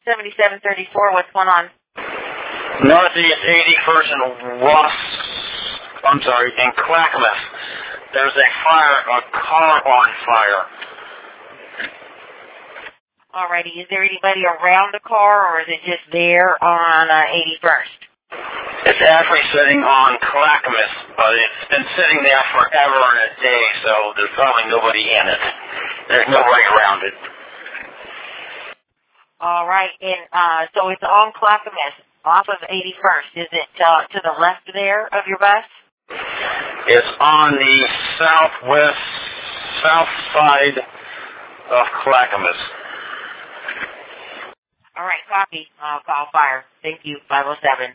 7734, what's going on? Northeast 81st and in Clackamas. There's a car on fire. Alrighty, is there anybody around the car, or is it just there on 81st? It's actually sitting on Clackamas, but it's been sitting there forever and a day, so there's probably nobody in it. There's no way around it. Alright, and so it's on Clackamas, off of 81st. Is it to the left there of your bus? It's on the south side of Clackamas. All right, copy. I'll call fire. Thank you, 507.